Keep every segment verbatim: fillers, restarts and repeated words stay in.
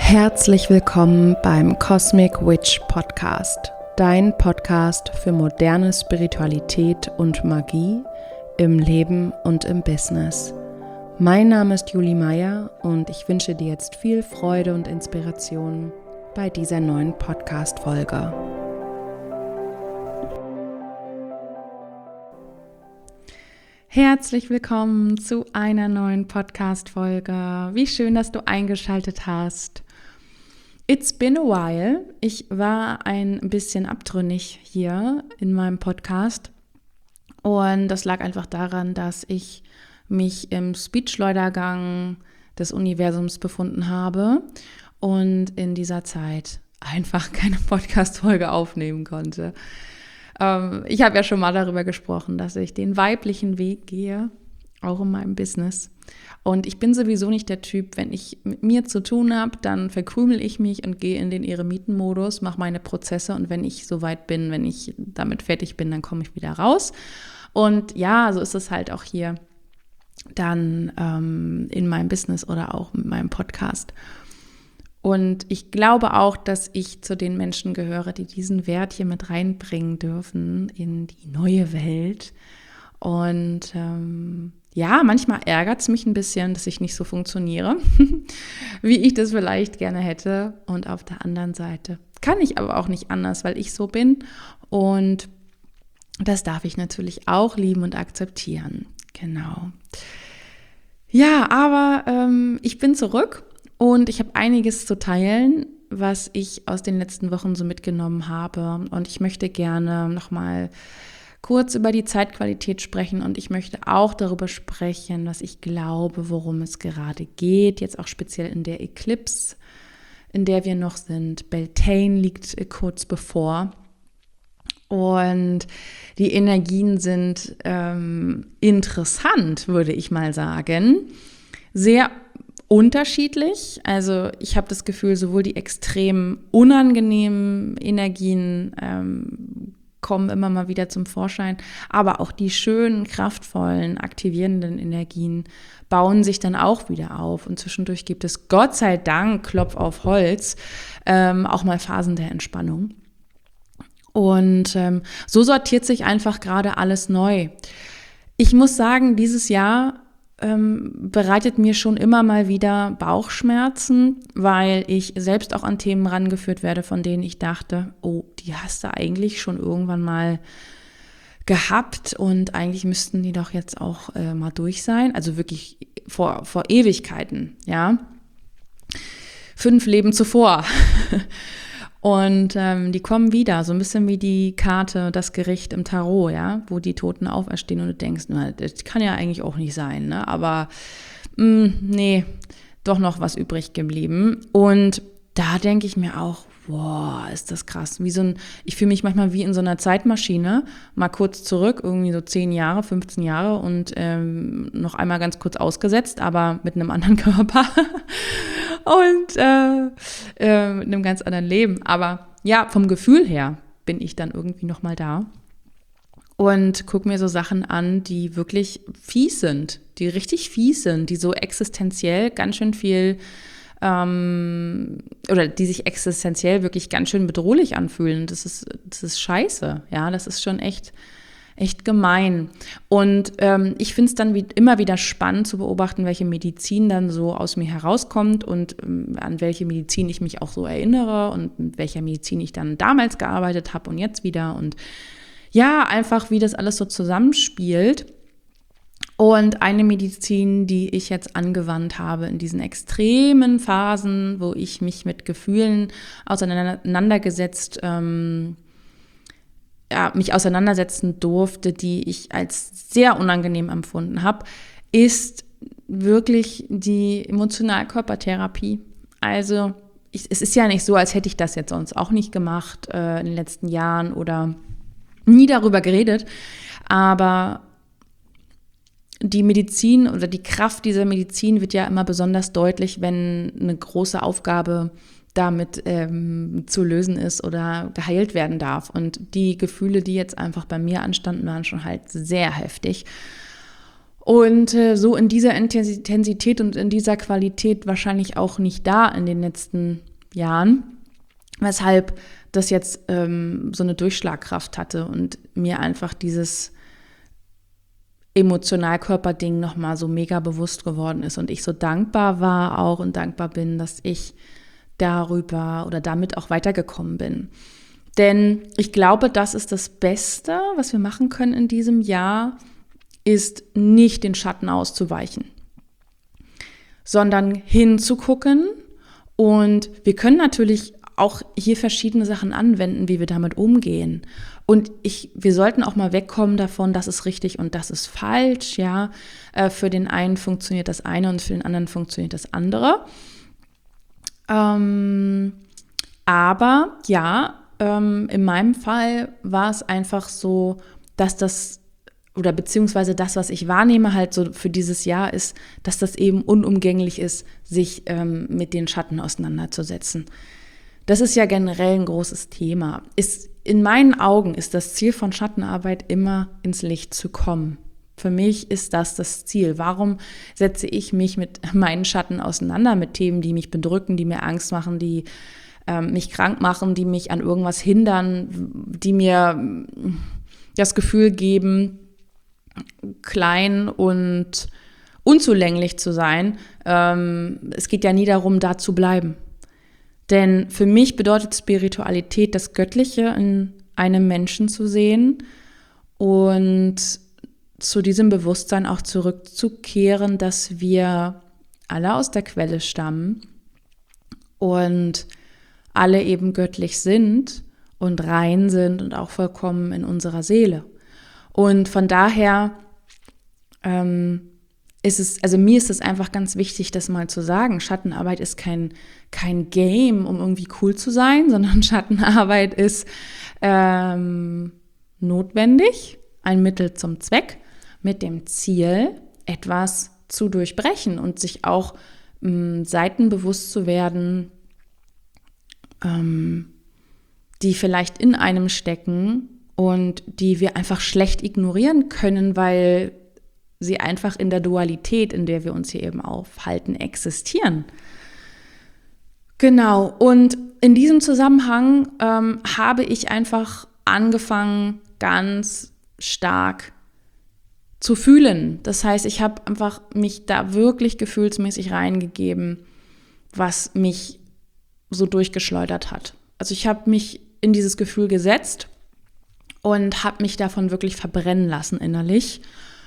Herzlich willkommen beim Cosmic Witch Podcast, dein Podcast für moderne Spiritualität und Magie im Leben und im Business. Mein Name ist Julie Meyer und ich wünsche dir jetzt viel Freude und Inspiration bei dieser neuen Podcast-Folge. Herzlich willkommen zu einer neuen Podcast-Folge. Wie schön, dass du eingeschaltet hast. It's been a while. Ich war ein bisschen abtrünnig hier in meinem Podcast und das lag einfach daran, dass ich mich im Speedschleudergang des Universums befunden habe und in dieser Zeit einfach keine Podcast-Folge aufnehmen konnte. Ähm, ich habe ja schon mal darüber gesprochen, dass ich den weiblichen Weg gehe, auch in meinem Business. Und ich bin sowieso nicht der Typ, wenn ich mit mir zu tun habe, dann verkrümel ich mich und gehe in den Eremitenmodus, mache meine Prozesse und wenn ich soweit bin, wenn ich damit fertig bin, dann komme ich wieder raus. Und ja, so ist es halt auch hier dann ähm, in meinem Business oder auch mit meinem Podcast. Und ich glaube auch, dass ich zu den Menschen gehöre, die diesen Wert hier mit reinbringen dürfen in die neue Welt. Und ähm, ja, manchmal ärgert es mich ein bisschen, dass ich nicht so funktioniere, wie ich das vielleicht gerne hätte. Und auf der anderen Seite kann ich aber auch nicht anders, weil ich so bin. Und das darf ich natürlich auch lieben und akzeptieren. Genau. Ja, aber ähm, ich bin zurück und ich habe einiges zu teilen, was ich aus den letzten Wochen so mitgenommen habe. Und ich möchte gerne nochmal kurz über die Zeitqualität sprechen und ich möchte auch darüber sprechen, was ich glaube, worum es gerade geht, jetzt auch speziell in der Eclipse, in der wir noch sind. Beltane liegt kurz bevor und die Energien sind ähm, interessant, würde ich mal sagen, sehr unterschiedlich. Also ich habe das Gefühl, sowohl die extrem unangenehmen Energien ähm, kommen immer mal wieder zum Vorschein, aber auch die schönen, kraftvollen, aktivierenden Energien bauen sich dann auch wieder auf und zwischendurch gibt es, Gott sei Dank, Klopf auf Holz, ähm, auch mal Phasen der Entspannung und ähm, so sortiert sich einfach gerade alles neu. Ich muss sagen, dieses Jahr ähm, bereitet mir schon immer mal wieder Bauchschmerzen, weil ich selbst auch an Themen rangeführt werde, von denen ich dachte, oh, die hast du eigentlich schon irgendwann mal gehabt und eigentlich müssten die doch jetzt auch äh, mal durch sein. Also wirklich vor, vor Ewigkeiten, ja. Fünf Leben zuvor. Und ähm, die kommen wieder, so ein bisschen wie die Karte, das Gericht im Tarot, ja, wo die Toten auferstehen und du denkst, na, das kann ja eigentlich auch nicht sein, ne? Aber mh, nee, doch noch was übrig geblieben. Und da denke ich mir auch, wow, ist das krass. Wie so ein, ich fühle mich manchmal wie in so einer Zeitmaschine, mal kurz zurück, irgendwie so zehn Jahre, fünfzehn Jahre und ähm, noch einmal ganz kurz ausgesetzt, aber mit einem anderen Körper und äh, äh, mit einem ganz anderen Leben. Aber ja, vom Gefühl her bin ich dann irgendwie noch mal da und gucke mir so Sachen an, die wirklich fies sind, die richtig fies sind, die so existenziell ganz schön viel Ähm, oder die sich existenziell wirklich ganz schön bedrohlich anfühlen. Das ist, das ist scheiße, ja, das ist schon echt, echt gemein. Und ähm, ich finde es dann wie, immer wieder spannend zu beobachten, welche Medizin dann so aus mir herauskommt und ähm, an welche Medizin ich mich auch so erinnere und mit welcher Medizin ich dann damals gearbeitet habe und jetzt wieder und ja, einfach wie das alles so zusammenspielt. Und eine Medizin, die ich jetzt angewandt habe in diesen extremen Phasen, wo ich mich mit Gefühlen auseinandergesetzt, ähm, ja, mich auseinandersetzen durfte, die ich als sehr unangenehm empfunden habe, ist wirklich die Emotional-Körpertherapie. Also ich, es ist ja nicht so, als hätte ich das jetzt sonst auch nicht gemacht äh, in den letzten Jahren oder nie darüber geredet, aber die Medizin oder die Kraft dieser Medizin wird ja immer besonders deutlich, wenn eine große Aufgabe damit ähm, zu lösen ist oder geheilt werden darf. Und die Gefühle, die jetzt einfach bei mir anstanden, waren schon halt sehr heftig. Und äh, so in dieser Intensität und in dieser Qualität wahrscheinlich auch nicht da in den letzten Jahren, weshalb das jetzt ähm, so eine Durchschlagkraft hatte und mir einfach dieses Emotional-Körper-Ding nochmal so mega bewusst geworden ist und ich so dankbar war auch und dankbar bin, dass ich darüber oder damit auch weitergekommen bin. Denn ich glaube, das ist das Beste, was wir machen können in diesem Jahr, ist nicht den Schatten auszuweichen, sondern hinzugucken. Und wir können natürlich auch hier verschiedene Sachen anwenden, wie wir damit umgehen. Und ich, wir sollten auch mal wegkommen davon, das ist richtig und das ist falsch. Ja, für den einen funktioniert das eine und für den anderen funktioniert das andere. Ähm, aber ja, ähm, in meinem Fall war es einfach so, dass das oder beziehungsweise das, was ich wahrnehme halt so für dieses Jahr ist, dass das eben unumgänglich ist, sich ähm, mit den Schatten auseinanderzusetzen. Das ist ja generell ein großes Thema. Ist, in meinen Augen ist das Ziel von Schattenarbeit immer ins Licht zu kommen. Für mich ist das das Ziel. Warum setze ich mich mit meinen Schatten auseinander, mit Themen, die mich bedrücken, die mir Angst machen, die ähm, mich krank machen, die mich an irgendwas hindern, die mir das Gefühl geben, klein und unzulänglich zu sein. Ähm, es geht ja nie darum, da zu bleiben. Denn für mich bedeutet Spiritualität, das Göttliche in einem Menschen zu sehen und zu diesem Bewusstsein auch zurückzukehren, dass wir alle aus der Quelle stammen und alle eben göttlich sind und rein sind und auch vollkommen in unserer Seele. Und von daher ähm, ist es, also mir ist es einfach ganz wichtig, das mal zu sagen. Schattenarbeit ist kein, kein Game, um irgendwie cool zu sein, sondern Schattenarbeit ist ähm, notwendig, ein Mittel zum Zweck, mit dem Ziel, etwas zu durchbrechen und sich auch ähm, Seiten bewusst zu werden, ähm, die vielleicht in einem stecken und die wir einfach schlecht ignorieren können, weil sie einfach in der Dualität, in der wir uns hier eben aufhalten, existieren. Genau, und in diesem Zusammenhang ähm, habe ich einfach angefangen, ganz stark zu fühlen. Das heißt, ich habe einfach mich da wirklich gefühlsmäßig reingegeben, was mich so durchgeschleudert hat. Also ich habe mich in dieses Gefühl gesetzt und habe mich davon wirklich verbrennen lassen innerlich.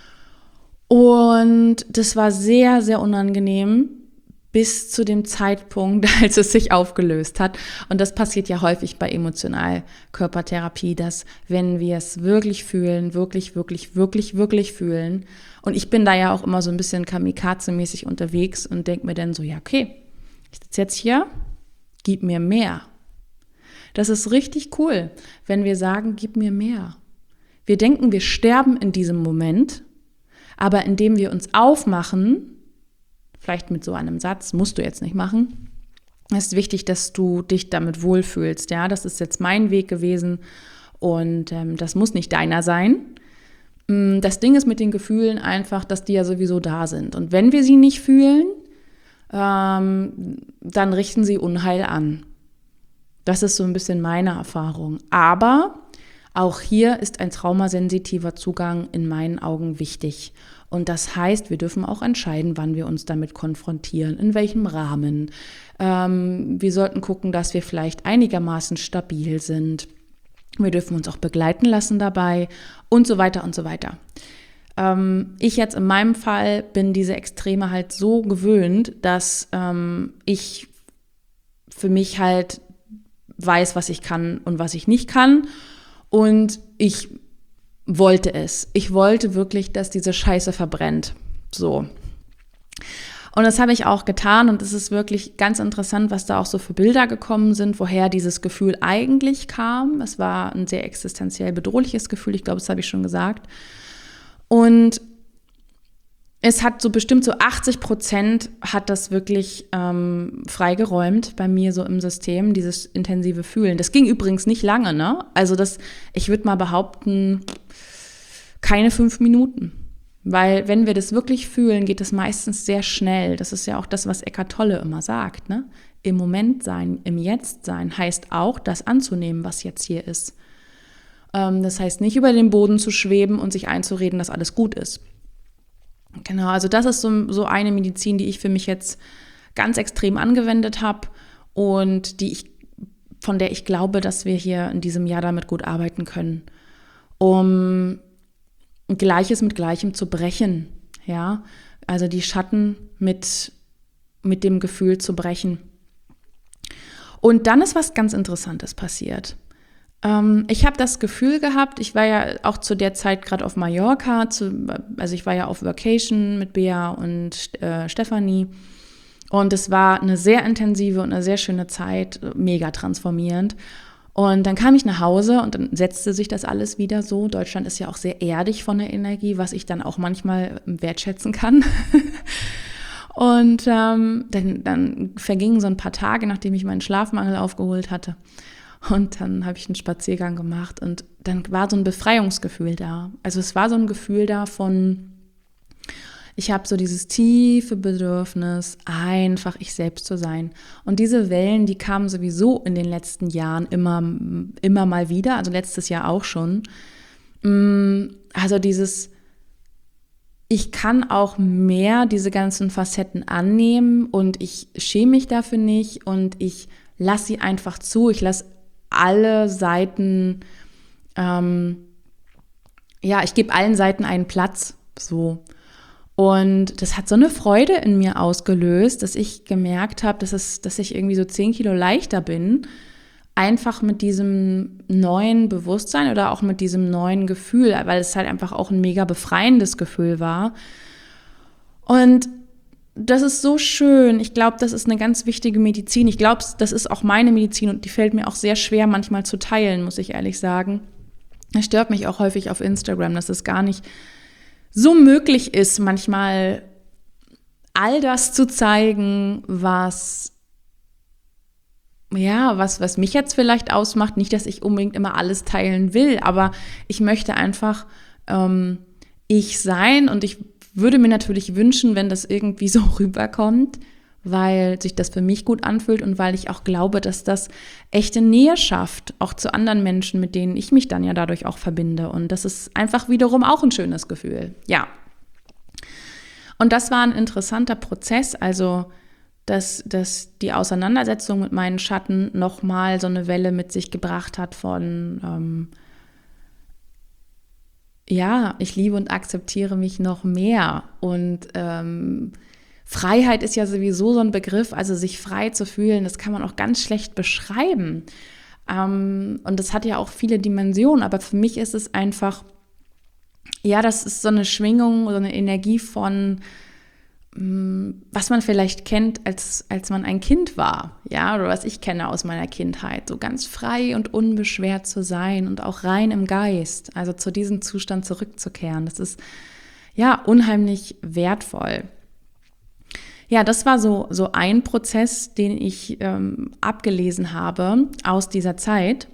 Und das war sehr, sehr unangenehm bis zu dem Zeitpunkt, als es sich aufgelöst hat. Und das passiert ja häufig bei Emotional-Körpertherapie, dass wenn wir es wirklich fühlen, wirklich, wirklich, wirklich, wirklich fühlen. Und ich bin da ja auch immer so ein bisschen kamikaze-mäßig unterwegs und denke mir dann so, ja okay, ich sitze jetzt hier, gib mir mehr. Das ist richtig cool, wenn wir sagen, gib mir mehr. Wir denken, wir sterben in diesem Moment, aber indem wir uns aufmachen, vielleicht mit so einem Satz, musst du jetzt nicht machen, ist wichtig, dass du dich damit wohlfühlst. Ja, das ist jetzt mein Weg gewesen und ähm, das muss nicht deiner sein. Das Ding ist mit den Gefühlen einfach, dass die ja sowieso da sind. Und wenn wir sie nicht fühlen, ähm, dann richten sie Unheil an. Das ist so ein bisschen meine Erfahrung. Aber auch hier ist ein traumasensitiver Zugang in meinen Augen wichtig. Und das heißt, wir dürfen auch entscheiden, wann wir uns damit konfrontieren, in welchem Rahmen. Ähm, wir sollten gucken, dass wir vielleicht einigermaßen stabil sind. Wir dürfen uns auch begleiten lassen dabei und so weiter und so weiter. Ähm, ich jetzt in meinem Fall bin diese Extreme halt so gewöhnt, dass ähm, ich für mich halt weiß, was ich kann und was ich nicht kann. Und ich wollte es. Ich wollte wirklich, dass diese Scheiße verbrennt. So. Und das habe ich auch getan. Und es ist wirklich ganz interessant, was da auch so für Bilder gekommen sind, woher dieses Gefühl eigentlich kam. Es war ein sehr existenziell bedrohliches Gefühl. Ich glaube, das habe ich schon gesagt. Und es hat so bestimmt so achtzig Prozent hat das wirklich ähm, freigeräumt bei mir so im System, dieses intensive Fühlen. Das ging übrigens nicht lange, ne? Also das, ich würde mal behaupten, keine fünf Minuten. Weil wenn wir das wirklich fühlen, geht es meistens sehr schnell. Das ist ja auch das, was Eckhart Tolle immer sagt, ne? Im Moment sein, im Jetzt sein, heißt auch, das anzunehmen, was jetzt hier ist. Ähm, das heißt nicht über den Boden zu schweben und sich einzureden, dass alles gut ist. Genau, also das ist so, so eine Medizin, die ich für mich jetzt ganz extrem angewendet habe und die ich, von der ich glaube, dass wir hier in diesem Jahr damit gut arbeiten können, um Gleiches mit Gleichem zu brechen, ja, also die Schatten mit, mit dem Gefühl zu brechen. Und dann ist was ganz Interessantes passiert. Ähm, ich habe das Gefühl gehabt, ich war ja auch zu der Zeit gerade auf Mallorca, zu, also ich war ja auf Vacation mit Bea und äh, Stefanie und es war eine sehr intensive und eine sehr schöne Zeit, mega transformierend. Und dann kam ich nach Hause und dann setzte sich das alles wieder so. Deutschland ist ja auch sehr erdig von der Energie, was ich dann auch manchmal wertschätzen kann. Und ähm, dann, dann vergingen so ein paar Tage, nachdem ich meinen Schlafmangel aufgeholt hatte. Und dann habe ich einen Spaziergang gemacht und dann war so ein Befreiungsgefühl da. Also es war so ein Gefühl da von, ich habe so dieses tiefe Bedürfnis, einfach ich selbst zu sein. Und diese Wellen, die kamen sowieso in den letzten Jahren immer, immer mal wieder, also letztes Jahr auch schon. Also dieses, ich kann auch mehr diese ganzen Facetten annehmen und ich schäme mich dafür nicht und ich lasse sie einfach zu. Ich lasse alle Seiten, ähm, ja, ich gebe allen Seiten einen Platz, so. Und das hat so eine Freude in mir ausgelöst, dass ich gemerkt habe, dass, es, dass ich irgendwie so zehn Kilo leichter bin, einfach mit diesem neuen Bewusstsein oder auch mit diesem neuen Gefühl, weil es halt einfach auch ein mega befreiendes Gefühl war. Und das ist so schön. Ich glaube, das ist eine ganz wichtige Medizin. Ich glaube, das ist auch meine Medizin und die fällt mir auch sehr schwer manchmal zu teilen, muss ich ehrlich sagen. Das stört mich auch häufig auf Instagram, dass es gar nicht so möglich ist, manchmal all das zu zeigen, was ja, was, was mich jetzt vielleicht ausmacht. Nicht, dass ich unbedingt immer alles teilen will, aber ich möchte einfach ähm, ich sein und ich würde mir natürlich wünschen, wenn das irgendwie so rüberkommt, weil sich das für mich gut anfühlt und weil ich auch glaube, dass das echte Nähe schafft, auch zu anderen Menschen, mit denen ich mich dann ja dadurch auch verbinde. Und das ist einfach wiederum auch ein schönes Gefühl. Ja. Und das war ein interessanter Prozess, also dass, dass die Auseinandersetzung mit meinen Schatten nochmal so eine Welle mit sich gebracht hat von ähm, ja, ich liebe und akzeptiere mich noch mehr und ähm, Freiheit ist ja sowieso so ein Begriff, also sich frei zu fühlen, das kann man auch ganz schlecht beschreiben. Ähm, und das hat ja auch viele Dimensionen, aber für mich ist es einfach, ja, das ist so eine Schwingung, so eine Energie von, mh, was man vielleicht kennt, als, als man ein Kind war, ja, oder was ich kenne aus meiner Kindheit, so ganz frei und unbeschwert zu sein und auch rein im Geist, also zu diesem Zustand zurückzukehren. Das ist ja unheimlich wertvoll. Ja, das war so, so ein Prozess, den ich ähm, abgelesen habe aus dieser Zeit.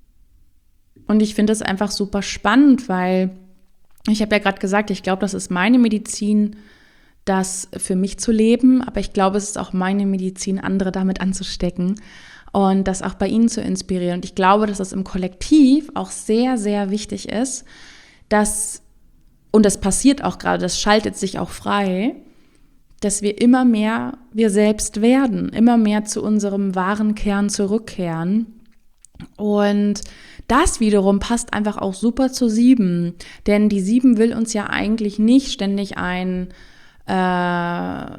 Und ich finde es einfach super spannend, weil ich habe ja gerade gesagt, ich glaube, das ist meine Medizin, das für mich zu leben. Aber ich glaube, es ist auch meine Medizin, andere damit anzustecken und das auch bei ihnen zu inspirieren. Und ich glaube, dass es im Kollektiv auch sehr, sehr wichtig ist, dass, und das passiert auch gerade, das schaltet sich auch frei, dass wir immer mehr wir selbst werden, immer mehr zu unserem wahren Kern zurückkehren. Und das wiederum passt einfach auch super zur Sieben, denn die Sieben will uns ja eigentlich nicht ständig ein äh,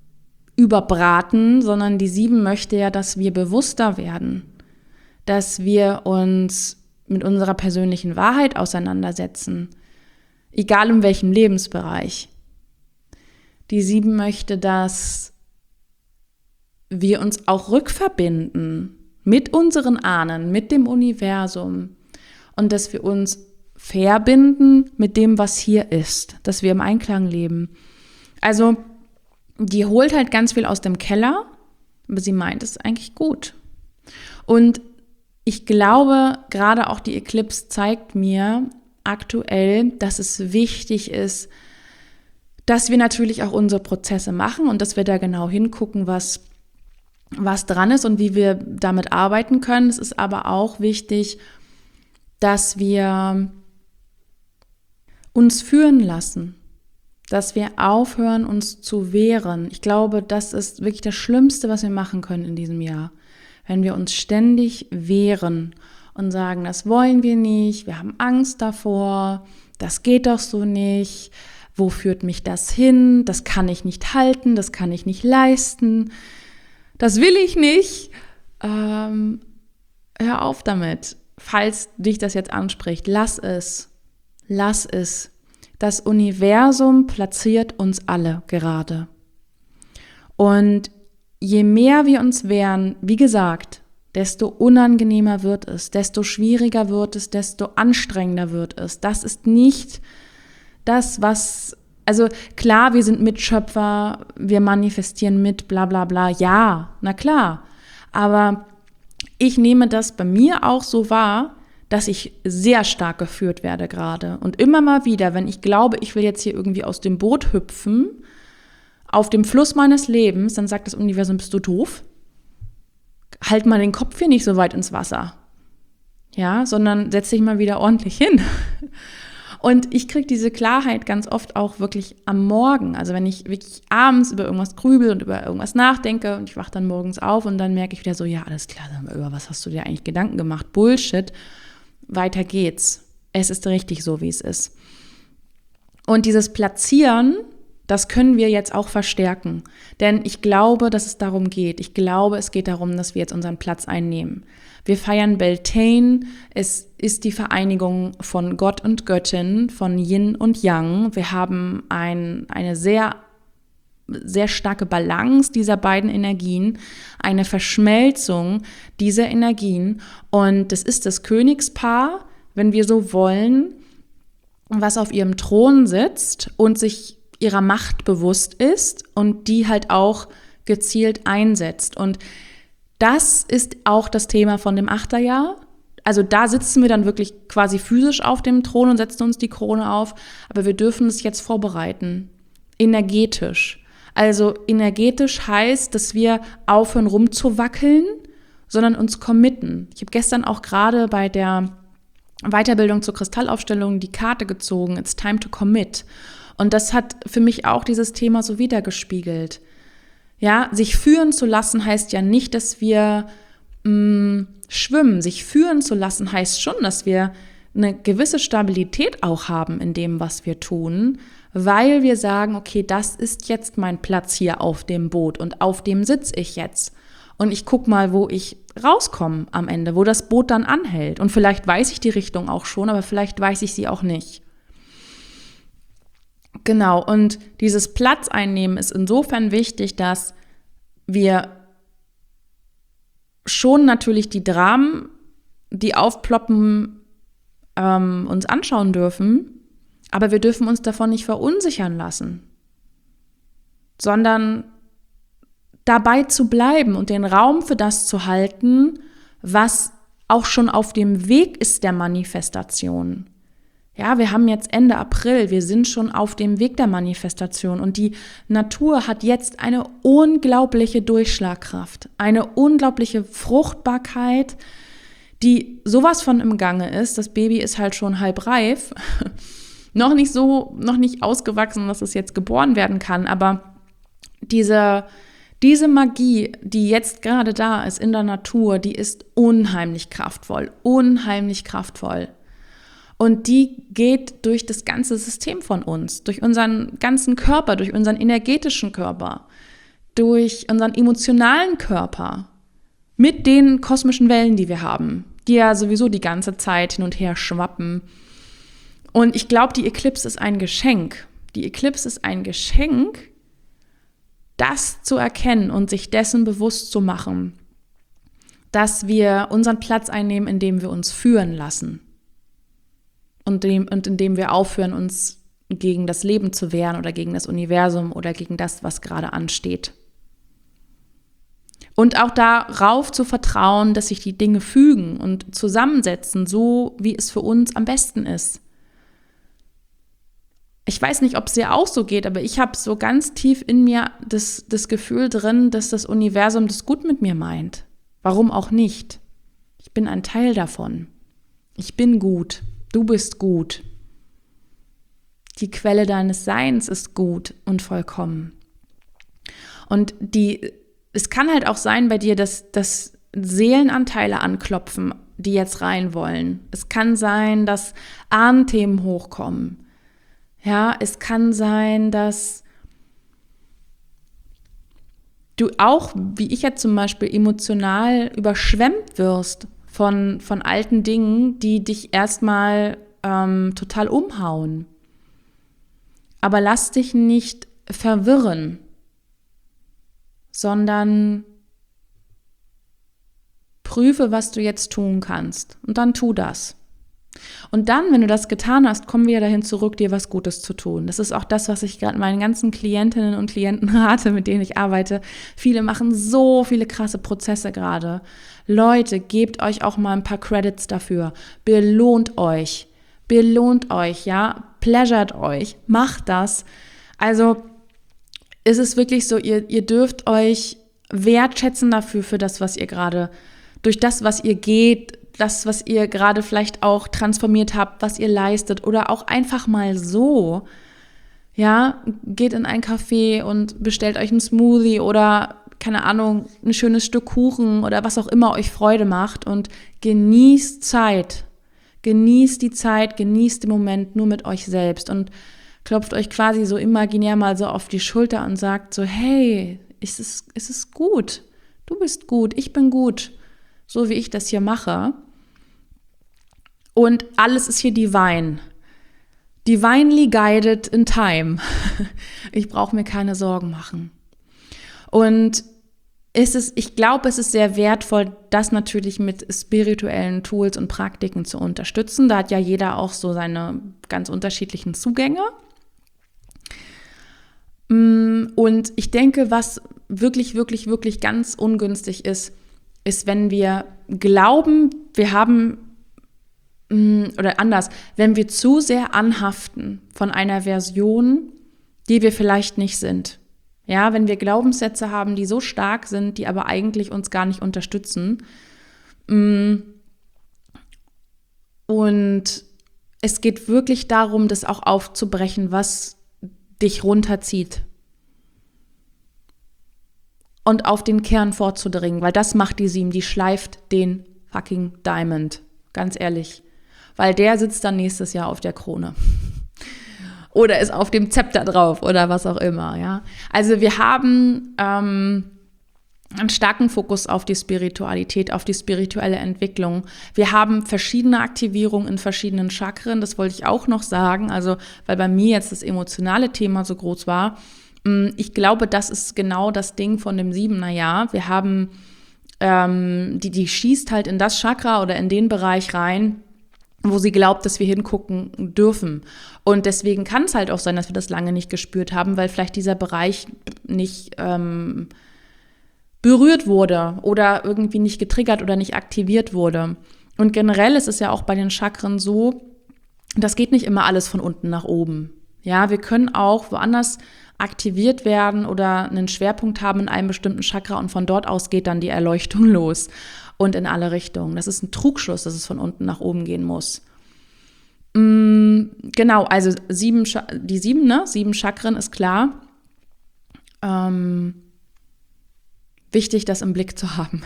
überbraten, sondern die Sieben möchte ja, dass wir bewusster werden, dass wir uns mit unserer persönlichen Wahrheit auseinandersetzen, egal in welchem Lebensbereich. Die Sieben möchte, dass wir uns auch rückverbinden mit unseren Ahnen, mit dem Universum und dass wir uns verbinden mit dem, was hier ist, dass wir im Einklang leben. Also die holt halt ganz viel aus dem Keller, aber sie meint es eigentlich gut. Und ich glaube, gerade auch die Eclipse zeigt mir aktuell, dass es wichtig ist, dass wir natürlich auch unsere Prozesse machen und dass wir da genau hingucken, was, was dran ist und wie wir damit arbeiten können. Es ist aber auch wichtig, dass wir uns führen lassen, dass wir aufhören, uns zu wehren. Ich glaube, das ist wirklich das Schlimmste, was wir machen können in diesem Jahr. Wenn wir uns ständig wehren und sagen, das wollen wir nicht, wir haben Angst davor, das geht doch so nicht, wo führt mich das hin, das kann ich nicht halten, das kann ich nicht leisten, das will ich nicht. Ähm, hör auf damit, falls dich das jetzt anspricht, lass es, lass es. Das Universum platziert uns alle gerade. Und je mehr wir uns wehren, wie gesagt, desto unangenehmer wird es, desto schwieriger wird es, desto anstrengender wird es. Das ist nicht das, was, also klar, wir sind Mitschöpfer, wir manifestieren mit, bla bla bla, ja, na klar. Aber ich nehme das bei mir auch so wahr, dass ich sehr stark geführt werde gerade. Und immer mal wieder, wenn ich glaube, ich will jetzt hier irgendwie aus dem Boot hüpfen, auf dem Fluss meines Lebens, dann sagt das Universum, bist du doof? Halt mal den Kopf hier nicht so weit ins Wasser. Ja, sondern setz dich mal wieder ordentlich hin. Und ich kriege diese Klarheit ganz oft auch wirklich am Morgen. Also wenn ich wirklich abends über irgendwas grübel und über irgendwas nachdenke und ich wache dann morgens auf und dann merke ich wieder so, ja, alles klar, über was hast du dir eigentlich Gedanken gemacht? Bullshit. Weiter geht's. Es ist richtig so, wie es ist. Und dieses Platzieren, das können wir jetzt auch verstärken. Denn ich glaube, dass es darum geht. Ich glaube, es geht darum, dass wir jetzt unseren Platz einnehmen. Wir feiern Beltane. Es ist die Vereinigung von Gott und Göttin, von Yin und Yang. Wir haben ein, eine sehr, sehr starke Balance dieser beiden Energien, eine Verschmelzung dieser Energien. Und das ist das Königspaar, wenn wir so wollen, was auf ihrem Thron sitzt und sich ihrer Macht bewusst ist und die halt auch gezielt einsetzt. Und das ist auch das Thema von dem Achterjahr. Also da sitzen wir dann wirklich quasi physisch auf dem Thron und setzen uns die Krone auf. Aber wir dürfen es jetzt vorbereiten, energetisch. Also energetisch heißt, dass wir aufhören rumzuwackeln, sondern uns committen. Ich habe gestern auch gerade bei der Weiterbildung zur Kristallaufstellung die Karte gezogen, It's time to commit. Und das hat für mich auch dieses Thema so wiedergespiegelt. Ja, sich führen zu lassen heißt ja nicht, dass wir mh, schwimmen. Sich führen zu lassen heißt schon, dass wir eine gewisse Stabilität auch haben in dem, was wir tun, weil wir sagen, okay, das ist jetzt mein Platz hier auf dem Boot und auf dem sitze ich jetzt. Und ich gucke mal, wo ich rauskomme am Ende, wo das Boot dann anhält. Und vielleicht weiß ich die Richtung auch schon, aber vielleicht weiß ich sie auch nicht. Genau, und dieses Platz einnehmen ist insofern wichtig, dass wir schon natürlich die Dramen, die aufploppen, ähm, uns anschauen dürfen, aber wir dürfen uns davon nicht verunsichern lassen, sondern dabei zu bleiben und den Raum für das zu halten, was auch schon auf dem Weg ist der Manifestation. Ja, wir haben jetzt Ende April, wir sind schon auf dem Weg der Manifestation und die Natur hat jetzt eine unglaubliche Durchschlagkraft, eine unglaubliche Fruchtbarkeit, die sowas von im Gange ist. Das Baby ist halt schon halb reif, noch nicht so, noch nicht ausgewachsen, dass es jetzt geboren werden kann, aber diese, diese Magie, die jetzt gerade da ist in der Natur, die ist unheimlich kraftvoll, unheimlich kraftvoll. Und die geht durch das ganze System von uns, durch unseren ganzen Körper, durch unseren energetischen Körper, durch unseren emotionalen Körper, mit den kosmischen Wellen, die wir haben, die ja sowieso die ganze Zeit hin und her schwappen. Und ich glaube, die Eclipse ist ein Geschenk. Die Eclipse ist ein Geschenk, das zu erkennen und sich dessen bewusst zu machen, dass wir unseren Platz einnehmen, indem wir uns führen lassen. Und, dem, und indem wir aufhören, uns gegen das Leben zu wehren oder gegen das Universum oder gegen das, was gerade ansteht. Und auch darauf zu vertrauen, dass sich die Dinge fügen und zusammensetzen, so wie es für uns am besten ist. Ich weiß nicht, ob es dir auch so geht, aber ich habe so ganz tief in mir das, das Gefühl drin, dass das Universum das gut mit mir meint. Warum auch nicht? Ich bin ein Teil davon. Ich bin gut. Du bist gut. Die Quelle deines Seins ist gut und vollkommen. Und die, es kann halt auch sein bei dir, dass, dass Seelenanteile anklopfen, die jetzt rein wollen. Es kann sein, dass Ahnenthemen hochkommen. Ja, es kann sein, dass du auch, wie ich jetzt zum Beispiel, emotional überschwemmt wirst von, von alten Dingen, die dich erstmal ähm, total umhauen. Aber lass dich nicht verwirren, sondern prüfe, was du jetzt tun kannst. Und dann tu das. Und dann, wenn du das getan hast, kommen wir dahin zurück, dir was Gutes zu tun. Das ist auch das, was ich gerade meinen ganzen Klientinnen und Klienten rate, mit denen ich arbeite. Viele machen so viele krasse Prozesse gerade. Leute, gebt euch auch mal ein paar Credits dafür. Belohnt euch. Belohnt euch, ja. Pleasuret euch. Macht das. Also ist es wirklich so, ihr, ihr dürft euch wertschätzen dafür, für das, was ihr gerade, durch das, was ihr geht, das, was ihr gerade vielleicht auch transformiert habt, was ihr leistet oder auch einfach mal so, ja, geht in ein Café und bestellt euch einen Smoothie oder, keine Ahnung, ein schönes Stück Kuchen oder was auch immer euch Freude macht und genießt Zeit, genießt die Zeit, genießt den Moment nur mit euch selbst und klopft euch quasi so imaginär mal so auf die Schulter und sagt so, hey, ist es, ist es gut, du bist gut, ich bin gut, so wie ich das hier mache. Und alles ist hier divine. Divinely guided in time. Ich brauche mir keine Sorgen machen. Und es ist, ich glaube, es ist sehr wertvoll, das natürlich mit spirituellen Tools und Praktiken zu unterstützen. Da hat ja jeder auch so seine ganz unterschiedlichen Zugänge. Und ich denke, was wirklich, wirklich, wirklich ganz ungünstig ist, ist, wenn wir glauben, wir haben oder anders, wenn wir zu sehr anhaften von einer Version, die wir vielleicht nicht sind. Ja, wenn wir Glaubenssätze haben, die so stark sind, die aber eigentlich uns gar nicht unterstützen. Und es geht wirklich darum, das auch aufzubrechen, was dich runterzieht. Und auf den Kern vorzudringen, weil das macht die sieben, die schleift den fucking Diamond, ganz ehrlich. Weil der sitzt dann nächstes Jahr auf der Krone. Oder ist auf dem Zepter drauf oder was auch immer, ja. Also wir haben ähm, einen starken Fokus auf die Spiritualität, auf die spirituelle Entwicklung. Wir haben verschiedene Aktivierungen in verschiedenen Chakren, das wollte ich auch noch sagen, also weil bei mir jetzt das emotionale Thema so groß war. Ich glaube, das ist genau das Ding von dem Siebener Jahr. Wir haben, ähm, die, die schießt halt in das Chakra oder in den Bereich rein, wo sie glaubt, dass wir hingucken dürfen. Und deswegen kann es halt auch sein, dass wir das lange nicht gespürt haben, weil vielleicht dieser Bereich nicht ähm, berührt wurde oder irgendwie nicht getriggert oder nicht aktiviert wurde. Und generell ist es ja auch bei den Chakren so, das geht nicht immer alles von unten nach oben. Ja, wir können auch woanders aktiviert werden oder einen Schwerpunkt haben in einem bestimmten Chakra und von dort aus geht dann die Erleuchtung los und in alle Richtungen. Das ist ein Trugschluss, dass es von unten nach oben gehen muss. Mm, genau, also sieben, die sieben, ne? Sieben Chakren ist klar. Ähm, wichtig, das im Blick zu haben.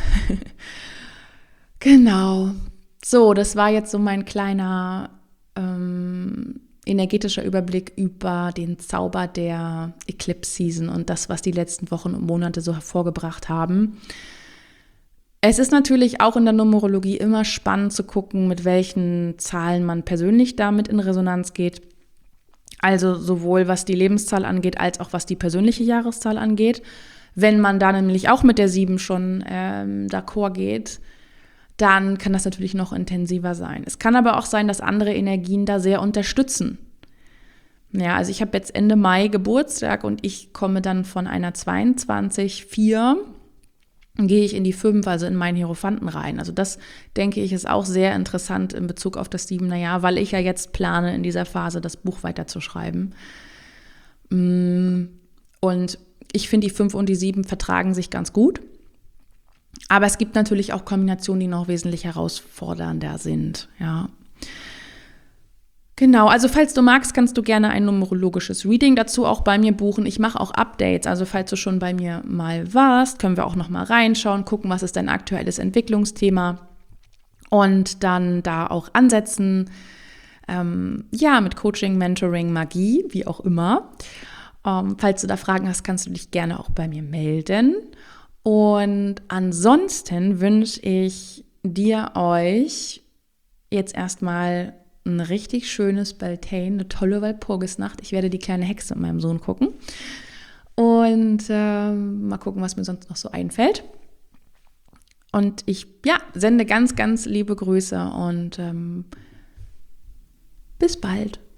Genau. So, das war jetzt so mein kleiner ähm, energetischer Überblick über den Zauber der Eclipse Season und das, was die letzten Wochen und Monate so hervorgebracht haben. Es ist natürlich auch in der Numerologie immer spannend zu gucken, mit welchen Zahlen man persönlich damit in Resonanz geht. Also sowohl was die Lebenszahl angeht, als auch was die persönliche Jahreszahl angeht. Wenn man da nämlich auch mit der sieben schon ähm, d'accord geht, dann kann das natürlich noch intensiver sein. Es kann aber auch sein, dass andere Energien da sehr unterstützen. Ja, also ich habe jetzt Ende Mai Geburtstag und ich komme dann von einer zweiundzwanzig vier. gehe ich in die fünf, also in meinen Hierophanten rein. Also das, denke ich, ist auch sehr interessant in Bezug auf das siebener Jahr, weil ich ja jetzt plane, in dieser Phase das Buch weiterzuschreiben. Und ich finde, die fünf und die sieben vertragen sich ganz gut. Aber es gibt natürlich auch Kombinationen, die noch wesentlich herausfordernder sind, ja. Genau, also falls du magst, kannst du gerne ein numerologisches Reading dazu auch bei mir buchen. Ich mache auch Updates, also falls du schon bei mir mal warst, können wir auch noch mal reinschauen, gucken, was ist dein aktuelles Entwicklungsthema und dann da auch ansetzen, ähm, ja, mit Coaching, Mentoring, Magie, wie auch immer. Ähm, falls du da Fragen hast, kannst du dich gerne auch bei mir melden. Und ansonsten wünsche ich dir, euch jetzt erstmal ein richtig schönes Beltane, eine tolle Walpurgisnacht. Ich werde die kleine Hexe mit meinem Sohn gucken. Und äh, mal gucken, was mir sonst noch so einfällt. Und ich ja, sende ganz, ganz liebe Grüße und ähm, bis bald.